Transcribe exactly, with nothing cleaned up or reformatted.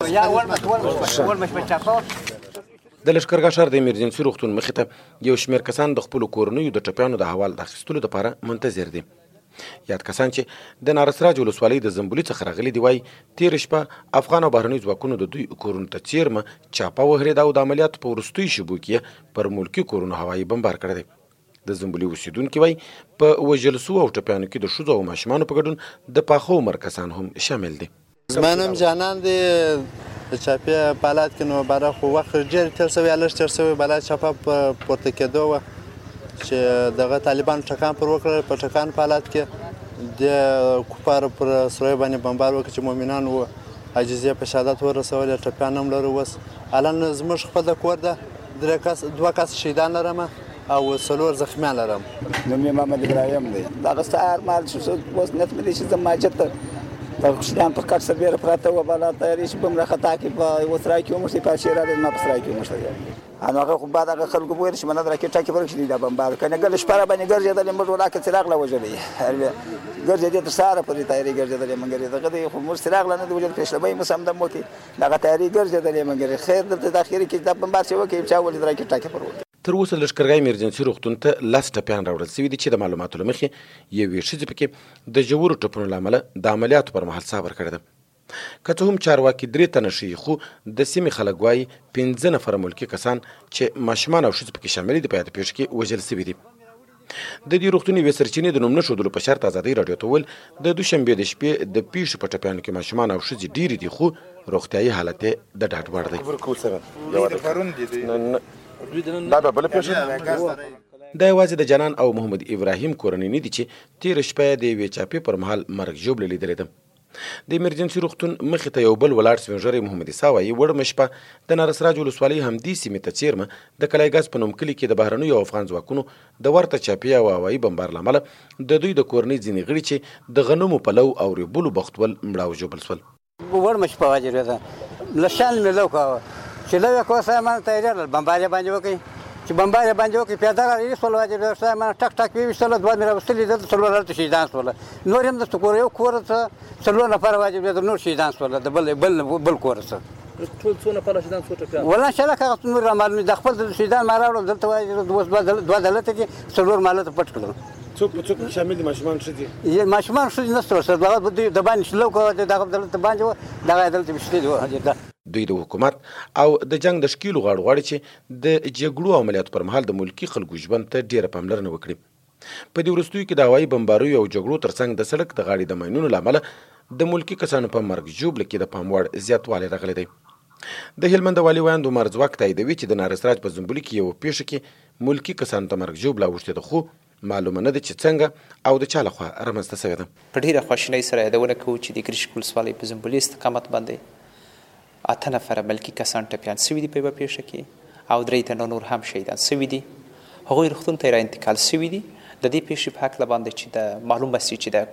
د لښکرګاه ښار د ایمرجنسي روغتون مخې ته یو شمېر کسان د خپلو کورنیو د ټپیانو د احوال د اخیستلو دپاره منتظر دي. یاد کسان چې د نارسراج ولسوالۍ د زنبولي څخه راغلي دي وایي تېره شپه افغان او بهرنیو ځواکونو د دوی کورونو ته څیرمه چاپه وهرېده او د عملیاتو په وروستیو شېبو کې پر ملکي کورونو هوایي بمبار کړی دی. د زنبولي اوسېدونکي وایي په وژل سوو او ټپیانو کې د ښځو او ماشومانو په ګډون د پاخه عمر کسان هم شامل دي. زما نوم جانان دی. د چاپې په حالات کې نو باره خو وخت ډېر تېر شوی یا لږ تېر شوی بلا چاپه په پورته کېدو وه چې دغه طالبانو ټکان پر وکړل. په ټکان په حالات کې د کفارو پر سرویو باندې بمبار وکړ چې مؤمنان وو عاجزې په شهادت ورسولې. ټپیان هم لرو. اوس الان زموږ خپل د کور ده درې کس دوه کس شهیدان لرم او څلور زخمیان لرم. نوم یې محمد ابراهیم دی. دغه سهار مهال چې اوس نیت مې دی چې زه ماجد ته په کوچنیان پر کټ سربیره پراته وه بالا تیارې چې بم راخطا کړي په یوه سرای کې وموښتې په شېر راغی زما په سرای کې وموښته. نو هغه خو بعد هغه خلکو وویل چې منه د راکېټ ټاکې په رکښې دا بمبار که نه ګرځې شپه را باندې ګرځېدلې موږ ولاکه څراغ له وژلې ګرځېدې تر سهاره پورې تیارې ګرځېدلې مګر دغه دی خو موږ څراغ لا نه دی وژل پېشلبۍ مو سمدم وکړي دغه تیارې ګرځېدلې مګر خیر دلته د اخري کې دا بمبار چې وکړي چا ولې د راکېټ ټاکې پر وکړي. تر اوسه د لښکرګاه ایمرجنسي روغتون ته لس ټپیان راوړل سوي دي چې د معلوماتو له مخې یوې ښځې پکې د ژورو ټپونو له امله د عملیاتو پر مهال صبر کړی ده. که څه هم چارواکي درې تنه ښیي خو د سیمې خلک وایي پنځه نفره ملکي کسان چې ماشومان او ښځې پکې شاملې دي په یاده پېښه کې وژل سوي دي. د دې روغتون یوې سرچینې د نوم نه ښودلو په شرط ازادۍ راډیو ته وویل د دوشنبې د شپې د پیښو په ټپیانو کې ماشومان او ښځې ډېرې دي خو روغتیایي حالت یې د ډاډ وړ دی. دا یوازې د جانان او محمد ابراهیم کورنۍ نه دي چې تېره شپه یې د یوې چاپې پر مهال مرګ ژوبله لیدلې ده. د ایمرجنسي روغتون مخې ته یو بل ولاړ سپین ږیری محمد عیسی وایي وړمه شپه د نارسراج ولسوالۍ همدې سیمې ته څیرمه د کلی ګاز په نوم کلي کې د بهرنیو او افغان ځواکونو د ورته چاپې او هوایي بمبار له امله د دوی د کورنۍ ځینې غړي چې د غنمو پلو او ریبلو بختول مړه او ژوبل شول. وړمه شپه وجرېده له شان مې لو کوه چې لو یې کوه سامان تیار کړل بمبار یې باندې وکړي چې بمبار یې باندې وکړي پیاده راغلي شول وجرېده سامان ټک ټک ویویشتله دوه مې راوستلي دلته څلور هلته شهیدان شوله. نور هم دلته کور یو کور ته څلور نفره واجبېده نور شهیدان شوله د بل بل بل کور څه ټول څو نفره شهیدان څو ټپیان والله انشاءالله هغه نور رامعلومې د خپل شهیدان ما راوړل دلته وایي اوس دوه دلته دي څلور ما هلته پټ کړل. څوک په څوک شامل دي ماشومان ښځې ماشومان ښځې نشته ورسره دغه د باندې شلو کوه دغه دلته باندې وه دغه یې دلته ویشتلي وه. دوی د حکومت او د جنگ د شکیلو غاړو غواړي چې د جګړو عملیاتو پر مهال د ملکي خلکو ژوند ته ډېره پاملرنه وکړي. په دې وروستیو کې د هوایي بمباریو او جګړو ترڅنګ د سړک د غاړې د ماینونو له امله د ملکي کسانو په مرګ ژوبله کې د پام وړ زیاتوالی راغلی دی. د هلمند والي ویاند عمر ځواک تاییدوي چې د نارسراج په زنبولي کې یوه پېښه کې ملکي کسانو ته مرګ ژوبله اوښتېده خو معلومه نه ده چې څنګه او د چا لخوا رامنځته سوې ده. په ډېره خواشینۍ سره یادونه کوو چې د ګرشک ولسوالۍ په زنبولي استقامت باندې اته نفره ملکي کسان ټپیان سوي دي په یوه پېښه کې او درې تنه نور هم شهیدان سوي دي. هغوی روغتون ته یې را انتقال سوي دي. د دې پېښې په هکله باندې چې د معلومه سي چې د